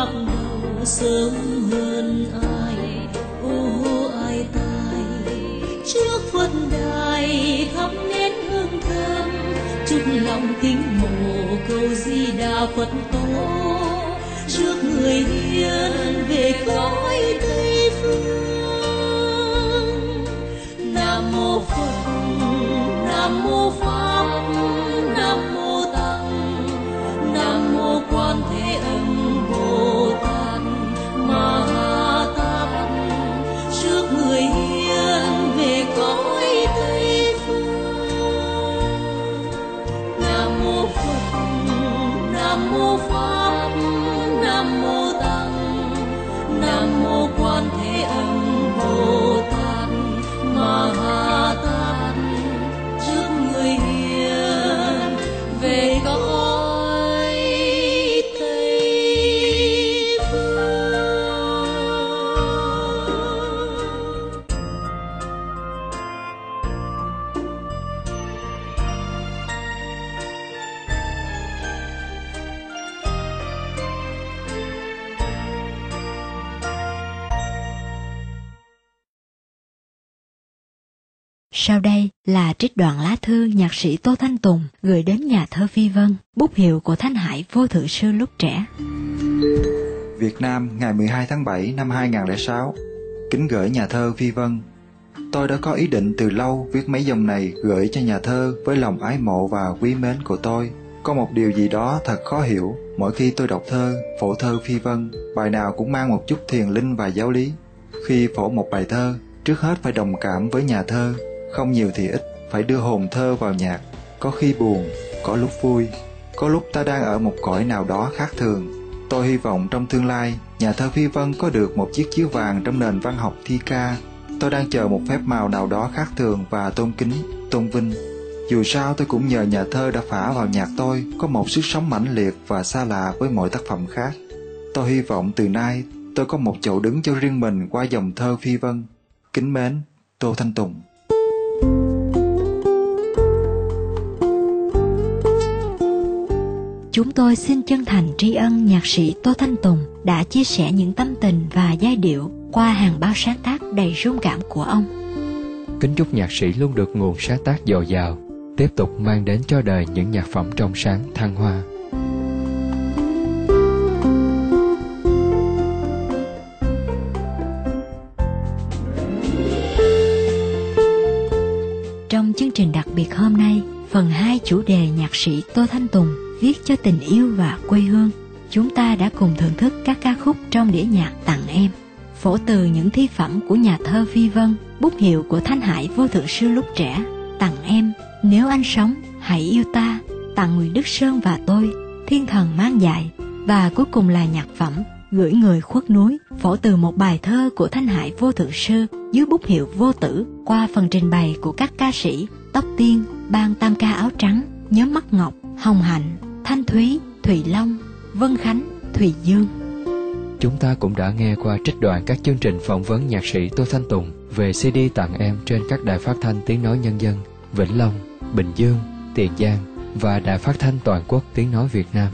bắt đầu sớm hơn ai. Ô ai tài trước Phật đài thắp nén hương thơm, chúc lòng kính mộ cầu Di Đà Phật tổ, trước người hiền về cõi Tây phương. Nam mô Phật, Nam mô Pháp, Nam mô Tăng, Nam mô Quan Thế Âm Bồ Tát Ma Ha Tát, trước người hiền về cõi Tây phương. Nam mô Phật, Nam mô Pháp, Nam mô Tăng, Nam mô Quan Thế Âm Bồ Tát Ma Ha Tát, trước người hiền về cõi Tây phương. Sau đây là trích đoạn lá thư nhạc sĩ Tô Thanh Tùng gửi đến nhà thơ Phi Vân, bút hiệu của Thanh Hải Vô Thượng Sư lúc trẻ. Việt Nam, ngày 12 tháng 7 năm 2006. Kính gửi nhà thơ Phi Vân. Tôi đã có ý định từ lâu viết mấy dòng này gửi cho nhà thơ với lòng ái mộ và quý mến của tôi. Có một điều gì đó thật khó hiểu mỗi khi tôi đọc thơ, phổ thơ Phi Vân, bài nào cũng mang một chút thiền linh và giáo lý. Khi phổ một bài thơ, trước hết phải đồng cảm với nhà thơ, không nhiều thì ít, phải đưa hồn thơ vào nhạc. Có khi buồn, có lúc vui, có lúc ta đang ở một cõi nào đó khác thường. Tôi hy vọng trong tương lai, nhà thơ Phi Vân có được một chiếc chiếu vàng trong nền văn học thi ca. Tôi đang chờ một phép màu nào đó khác thường và tôn kính, tôn vinh. Dù sao tôi cũng nhờ nhà thơ đã phả vào nhạc tôi có một sức sống mãnh liệt và xa lạ với mọi tác phẩm khác. Tôi hy vọng từ nay tôi có một chỗ đứng cho riêng mình qua dòng thơ Phi Vân. Kính mến, Tô Thanh Tùng. Chúng tôi xin chân thành tri ân nhạc sĩ Tô Thanh Tùng đã chia sẻ những tâm tình và giai điệu qua hàng bao sáng tác đầy rung cảm của ông. Kính chúc nhạc sĩ luôn được nguồn sáng tác dồi dào, tiếp tục mang đến cho đời những nhạc phẩm trong sáng thăng hoa. Trong chương trình đặc biệt hôm nay, phần 2 chủ đề nhạc sĩ Tô Thanh Tùng viết cho tình yêu và quê hương, chúng ta đã cùng thưởng thức các ca khúc trong đĩa nhạc Tặng Em, phổ từ những thi phẩm của nhà thơ Phi Vân, bút hiệu của Thanh Hải Vô Thượng Sư lúc trẻ. Tặng Em, Nếu Anh Sống, Hãy Yêu Ta, Tặng Nguyễn Đức Sơn và Tôi, Thiên Thần Mang Dại, và cuối cùng là nhạc phẩm Gửi Người Khuất Núi, phổ từ một bài thơ của Thanh Hải Vô Thượng Sư dưới bút hiệu Vô Tử, qua phần trình bày của các ca sĩ Tóc Tiên, Ban Tam Ca Áo Trắng, Nhóm Mắt Ngọc, Hồng Hạnh, Thanh Thúy, Thùy Long, Vân Khánh, Thùy Dương. Chúng ta cũng đã nghe qua trích đoạn các chương trình phỏng vấn nhạc sĩ Tô Thanh Tùng về CD Tặng Em trên các đài phát thanh Tiếng Nói Nhân dân, Vĩnh Long, Bình Dương, Tiền Giang và đài phát thanh toàn quốc Tiếng Nói Việt Nam.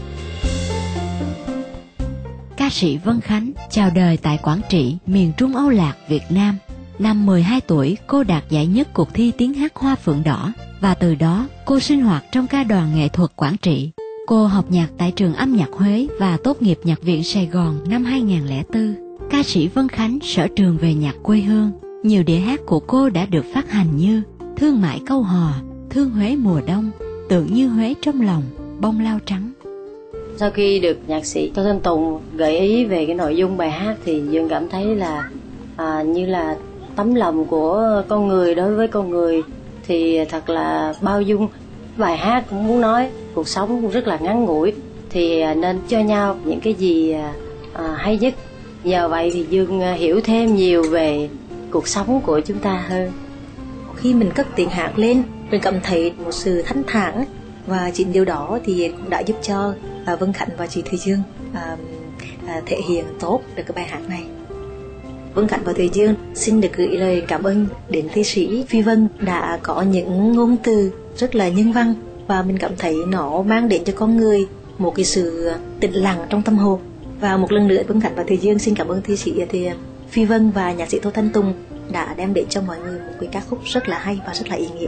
Ca sĩ Vân Khánh chào đời tại Quảng Trị, miền Trung Âu Lạc, Việt Nam. Năm 12 tuổi, cô đạt giải nhất cuộc thi tiếng hát Hoa Phượng Đỏ, và từ đó cô sinh hoạt trong ca đoàn nghệ thuật Quảng Trị. Cô học nhạc tại trường âm nhạc Huế và tốt nghiệp Nhạc viện Sài Gòn năm 2004. Ca sĩ Vân Khánh sở trường về nhạc quê hương. Nhiều đĩa hát của cô đã được phát hành như Thương Mãi Câu Hò, Thương Huế Mùa Đông, Tượng Như Huế Trong Lòng, Bông Lao Trắng. Sau khi được nhạc sĩ Tô Thanh Tùng gợi ý về cái nội dung bài hát thì Dương cảm thấy là như là tấm lòng của con người đối với con người thì thật là bao dung. Bài hát cũng muốn nói cuộc sống cũng rất là ngắn ngủi, thì nên cho nhau những cái gì hay nhất. Nhờ vậy thì Dương hiểu thêm nhiều về cuộc sống của chúng ta hơn. Khi mình cất tiếng hát lên, mình cảm thấy một sự thanh thản, và chính điều đó thì cũng đã giúp cho Vân Khánh và chị Thùy Dương thể hiện tốt được cái bài hát này. Vân Khánh và Thùy Dương xin được gửi lời cảm ơn đến thi sĩ Phi Vân đã có những ngôn từ rất là nhân văn, và mình cảm thấy nó mang đến cho con người một cái sự tĩnh lặng trong tâm hồn. Và một lần nữa Vân Khánh và Thùy Dương xin cảm ơn thi sĩ thì Phi Vân và nhạc sĩ Tô Thanh Tùng đã đem đến cho mọi người một cái ca khúc rất là hay và rất là ý nghĩa.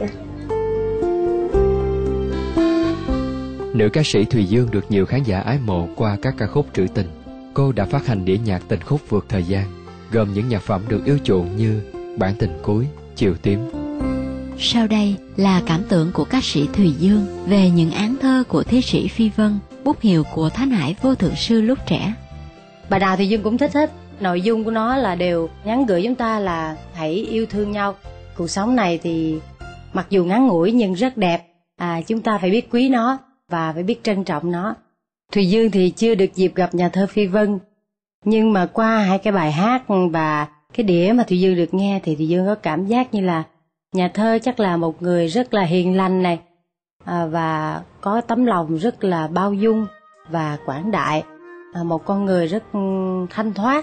Nữ ca sĩ Thùy Dương được nhiều khán giả ái mộ qua các ca khúc trữ tình. Cô đã phát hành đĩa nhạc tình khúc vượt thời gian, gồm những nhạc phẩm được yêu chuộng như Bản tình cuối, Chiều tím. Sau đây là cảm tưởng của ca sĩ Thùy Dương về những áng thơ của thi sĩ Phi Vân, bút hiệu của Thanh Hải Vô Thượng Sư lúc trẻ. Bài nào Thùy Dương cũng thích hết. Nội dung của nó là đều nhắn gửi chúng ta là hãy yêu thương nhau. Cuộc sống này thì mặc dù ngắn ngủi nhưng rất đẹp. Chúng ta phải biết quý nó và phải biết trân trọng nó. Thùy Dương thì chưa được dịp gặp nhà thơ Phi Vân, nhưng mà qua hai cái bài hát và cái đĩa mà Thùy Dương được nghe thì Thùy Dương có cảm giác như là nhà thơ chắc là một người rất là hiền lành này, và có tấm lòng rất là bao dung và quảng đại, một con người rất thanh thoát.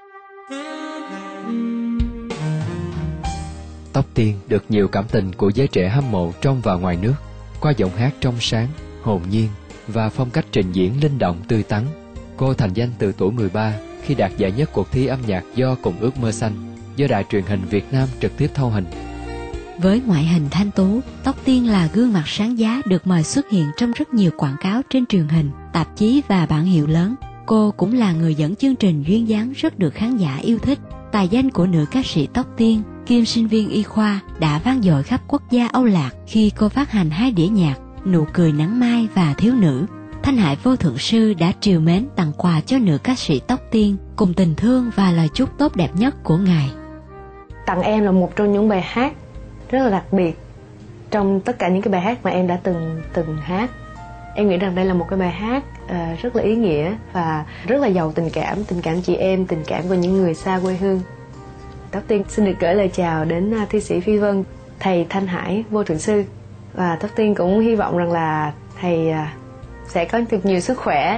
Tóc Tiên được nhiều cảm tình của giới trẻ hâm mộ trong và ngoài nước qua giọng hát trong sáng, hồn nhiên và phong cách trình diễn linh động tươi tắn. Cô thành danh từ tuổi 13 khi đạt giải nhất cuộc thi âm nhạc do Cùng Ước Mơ Xanh do Đài Truyền hình Việt Nam trực tiếp thâu hình. Với ngoại hình thanh tú, Tóc Tiên là gương mặt sáng giá được mời xuất hiện trong rất nhiều quảng cáo trên truyền hình, tạp chí và bảng hiệu lớn. Cô cũng là người dẫn chương trình duyên dáng rất được khán giả yêu thích. Tài danh của nữ ca sĩ Tóc Tiên, kiêm sinh viên y khoa, đã vang dội khắp quốc gia Âu Lạc khi cô phát hành 2 đĩa nhạc Nụ cười nắng mai và Thiếu nữ. Thanh Hải Vô Thượng Sư đã trìu mến tặng quà cho nữ ca sĩ Tóc Tiên cùng tình thương và lời chúc tốt đẹp nhất của ngài. Tặng em là một trong những bài hát rất là đặc biệt trong tất cả những cái bài hát mà em đã từng hát. Em nghĩ rằng đây là một cái bài hát rất là ý nghĩa và rất là giàu tình cảm chị em, tình cảm của những người xa quê hương. Tóc Tiên xin được gửi lời chào đến thi sĩ Phi Vân, thầy Thanh Hải Vô Thượng Sư, và Tóc Tiên cũng hy vọng rằng là thầy sẽ có được nhiều sức khỏe.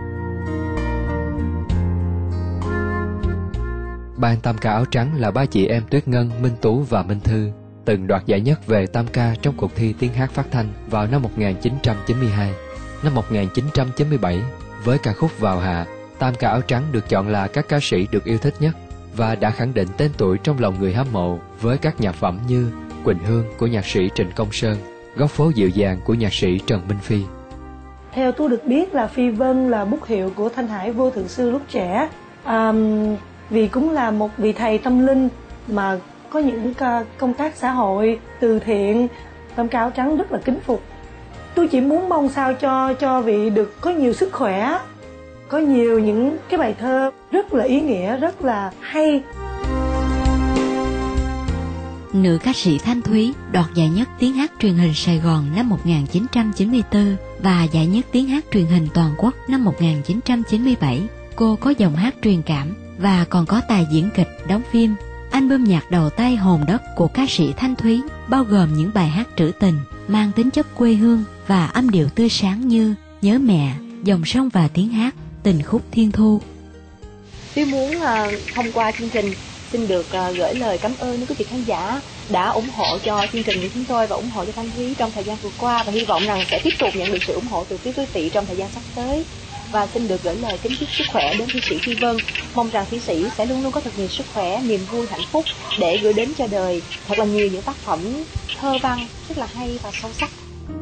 Ban tam ca áo trắng là 3 chị em Tuyết Ngân, Minh Tú và Minh Thư, từng đoạt giải nhất về tam ca trong cuộc thi tiếng hát phát thanh vào năm 1992. Năm 1997, với ca khúc Vào Hạ, tam ca áo trắng được chọn là các ca sĩ được yêu thích nhất và đã khẳng định tên tuổi trong lòng người hâm mộ với các nhạc phẩm như Quỳnh Hương của nhạc sĩ Trịnh Công Sơn, Góc phố dịu dàng của nhạc sĩ Trần Minh Phi. Theo tôi được biết là Phi Vân là bút hiệu của Thanh Hải Vô Thượng Sư lúc trẻ, vì cũng là một vị thầy tâm linh mà có những công tác xã hội, từ thiện. Tam ca áo trắng rất là kính phục. Tôi chỉ muốn mong sao cho vị được có nhiều sức khỏe, có nhiều những cái bài thơ rất là ý nghĩa, rất là hay. Nữ ca sĩ Thanh Thúy đoạt giải nhất tiếng hát truyền hình Sài Gòn năm 1994 và giải nhất tiếng hát truyền hình toàn quốc năm 1997. Cô có giọng hát truyền cảm và còn có tài diễn kịch, đóng phim. Album nhạc đầu tay Hồn Đất của ca sĩ Thanh Thúy bao gồm những bài hát trữ tình mang tính chất quê hương và âm điệu tươi sáng như Nhớ Mẹ, Dòng Sông và Tiếng Hát, Tình Khúc Thiên Thu. Tôi muốn thông qua chương trình xin được gửi lời cảm ơn đến quý vị khán giả đã ủng hộ cho chương trình của chúng tôi và ủng hộ cho Thanh Thúy trong thời gian vừa qua, và hy vọng rằng sẽ tiếp tục nhận được sự ủng hộ từ phía quý vị trong thời gian sắp tới. Và xin được gửi lời kính chúc sức khỏe đến thi sĩ Phi Vân, mong rằng thi sĩ sẽ luôn luôn có thật nhiều sức khỏe, niềm vui, hạnh phúc để gửi đến cho đời thật là nhiều những tác phẩm thơ văn rất là hay và sâu sắc.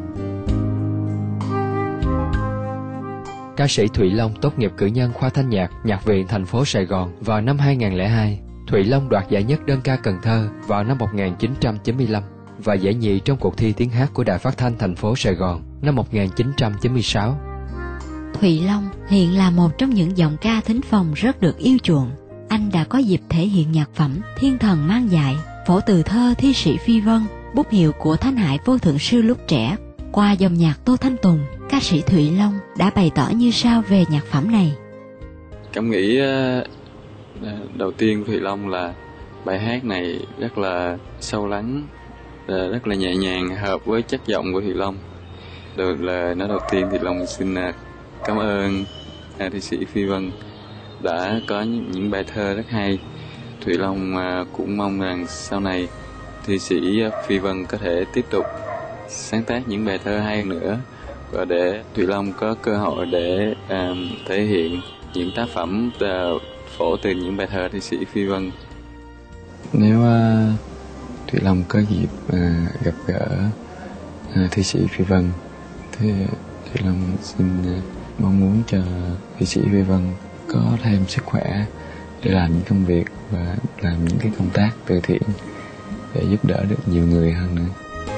Ca sĩ Thụy Long tốt nghiệp cử nhân khoa thanh nhạc Nhạc viện thành phố Sài Gòn vào năm 2002. Thụy Long đoạt giải nhất đơn ca Cần Thơ vào năm 1995 và giải nhì trong cuộc thi tiếng hát của Đài Phát thanh thành phố Sài Gòn năm 1996. Thụy Long hiện là một trong những giọng ca thính phòng rất được yêu chuộng. Anh đã có dịp thể hiện nhạc phẩm Thiên Thần Mang Dại, phổ từ thơ thi sĩ Phi Vân, bút hiệu của Thanh Hải Vô Thượng Sư lúc trẻ. Qua dòng nhạc Tô Thanh Tùng, ca sĩ Thụy Long đã bày tỏ như sau về nhạc phẩm này. Cảm nghĩ đầu tiên Thụy Long là bài hát này rất là sâu lắng, rất là nhẹ nhàng, hợp với chất giọng của Thụy Long. Nói đầu tiên thì Long xin cảm ơn thi sĩ Phi Vân đã có những bài thơ rất hay. Thụy Long cũng mong rằng sau này thi sĩ Phi Vân có thể tiếp tục sáng tác những bài thơ hay nữa, và để Thụy Long có cơ hội để thể hiện những tác phẩm phổ từ những bài thơ thi sĩ Phi Vân. Nếu Thủy Long có dịp gặp gỡ thi sĩ Phi Vân thì Thủy Long xin mong muốn cho thi sĩ Phi Vân có thêm sức khỏe để làm những công việc và làm những cái công tác từ thiện để giúp đỡ được nhiều người hơn nữa.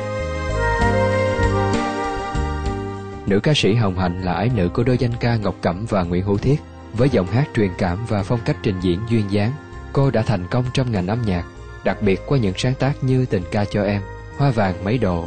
Nữ ca sĩ Hồng Hạnh là ái nữ của đôi danh ca Ngọc Cẩm và Nguyễn Hữu Thiết. Với giọng hát truyền cảm và phong cách trình diễn duyên dáng, cô đã thành công trong ngành âm nhạc, đặc biệt qua những sáng tác như Tình ca cho em, Hoa vàng mấy độ.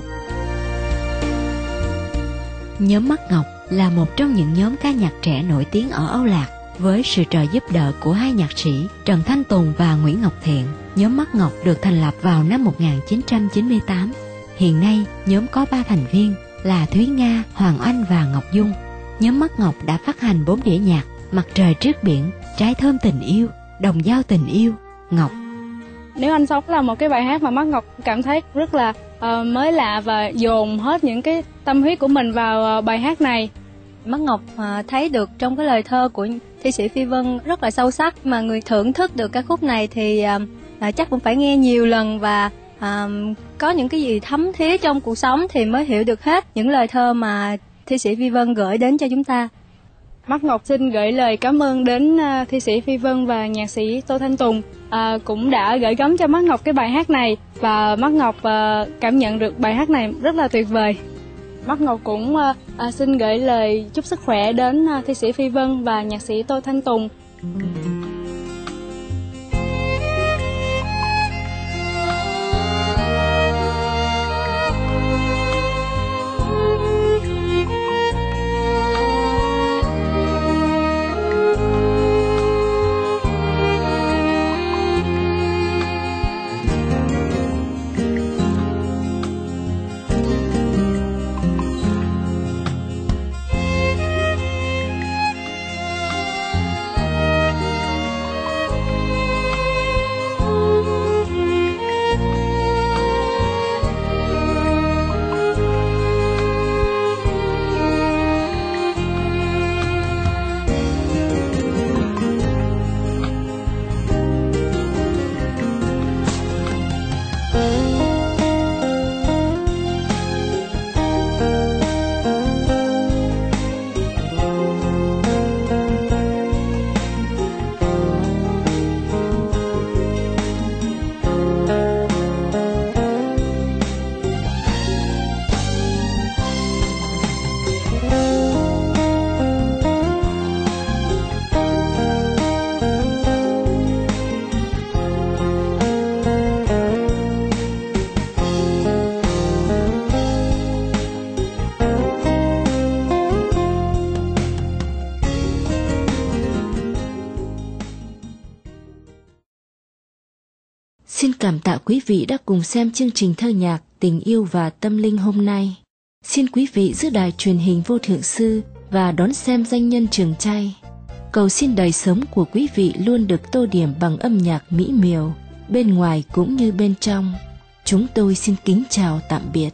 Nhóm Mắt Ngọc là một trong những nhóm ca nhạc trẻ nổi tiếng ở Âu Lạc. Với sự trợ giúp đỡ của hai nhạc sĩ Trần Thanh Tùng và Nguyễn Ngọc Thiện, nhóm Mắt Ngọc được thành lập vào năm 1998. Hiện nay, nhóm có 3 thành viên là Thúy Nga, Hoàng Anh và Ngọc Dung. Nhóm Mắt Ngọc đã phát hành 4 đĩa nhạc: Mặt trời trước biển, Trái thơm tình yêu, Đồng dao tình yêu, Ngọc. Nếu anh sống là một cái bài hát mà Mắt Ngọc cảm thấy rất là mới lạ và dồn hết những cái tâm huyết của mình vào bài hát này. Mắt Ngọc thấy được trong cái lời thơ của thi sĩ Phi Vân rất là sâu sắc, mà người thưởng thức được ca khúc này thì chắc cũng phải nghe nhiều lần và có những cái gì thấm thía trong cuộc sống thì mới hiểu được hết những lời thơ mà thi sĩ Phi Vân gửi đến cho chúng ta. Mắt Ngọc xin gửi lời cảm ơn đến thi sĩ Phi Vân và nhạc sĩ Tô Thanh Tùng cũng đã gửi gắm cho Mắt Ngọc cái bài hát này, và Mắt Ngọc cảm nhận được bài hát này rất là tuyệt vời. Mắt Ngọc cũng xin gửi lời chúc sức khỏe đến thi sĩ Phi Vân và nhạc sĩ Tô Thanh Tùng. Xin cảm tạ quý vị đã cùng xem chương trình thơ nhạc Tình yêu và tâm linh hôm nay. Xin quý vị giữ đài truyền hình Vô Thượng Sư và đón xem Danh nhân Trường Chay. Cầu xin đời sống của quý vị luôn được tô điểm bằng âm nhạc mỹ miều, bên ngoài cũng như bên trong. Chúng tôi xin kính chào tạm biệt.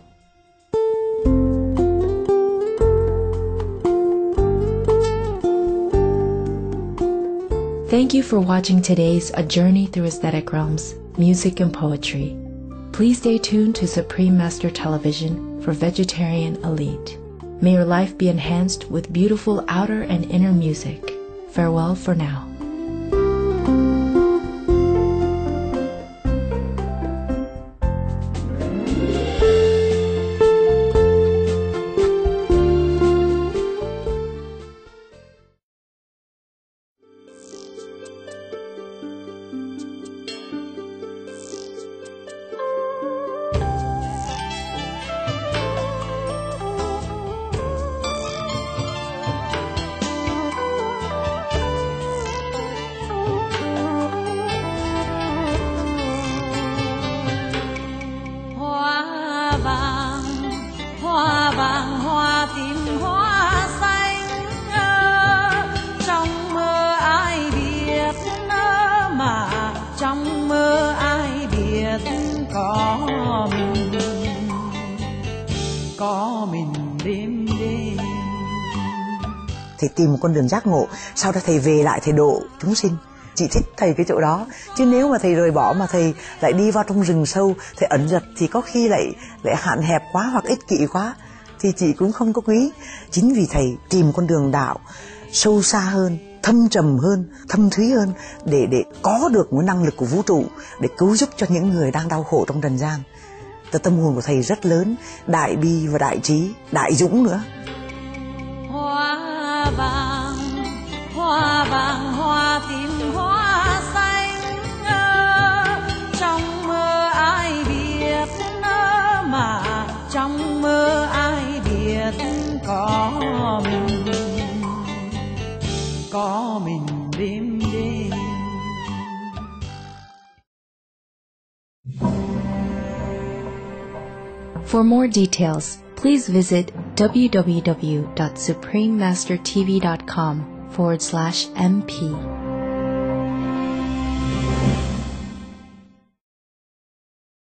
Thank you for watching today's A Journey Through Aesthetic Realms, Music and Poetry. Please stay tuned to Supreme Master Television for Vegetarian Elite. May your life be enhanced with beautiful outer and inner music. Farewell for now. thầy tìm một con đường giác ngộ, sau đó thầy về lại thầy độ chúng sinh. Chị thích thầy cái chỗ đó, chứ nếu mà thầy rời bỏ mà thầy lại đi vào trong rừng sâu, thầy ẩn giật thì có khi lại hạn hẹp quá hoặc ích kỷ quá thì chị cũng không có quý. Chính vì thầy tìm con đường đạo sâu xa hơn, thâm trầm hơn, thâm thúy hơn để có được một năng lực của vũ trụ để cứu giúp cho những người đang đau khổ trong trần gian. Tâm hồn của thầy rất lớn, đại bi và đại trí, đại dũng nữa. Hoa vàng, hoa tím, hoa xanh, trong mơ ai biết mà trong mơ ai biết có mình đêm đêm. For more details, please visit www.suprememastertv.com/MP.